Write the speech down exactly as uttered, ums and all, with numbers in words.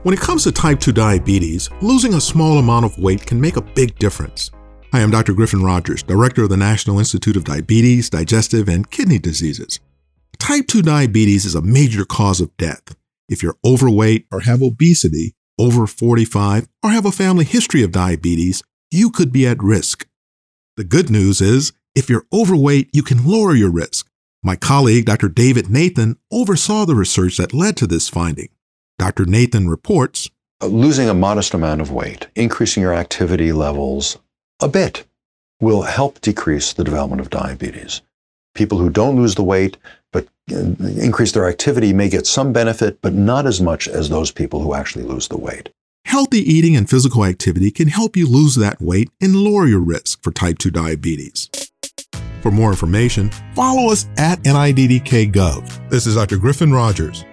When it comes to type two diabetes, losing a small amount of weight can make a big difference. Hi, I'm Doctor Griffin Rogers, Director of the National Institute of Diabetes, Digestive, and Kidney Diseases. Type two diabetes is a major cause of death. If you're overweight or have obesity, over forty-five, or have a family history of diabetes, you could be at risk. The good news is, if you're overweight, you can lower your risk. My colleague, Doctor David Nathan, oversaw the research that led to this finding. Doctor Nathan reports, losing a modest amount of weight, increasing your activity levels a bit, will help decrease the development of diabetes. People who don't lose the weight but increase their activity may get some benefit, but not as much as those people who actually lose the weight. Healthy eating and physical activity can help you lose that weight and lower your risk for type two diabetes. For more information, follow us at N I D D K dot gov. This is Doctor Griffin Rogers.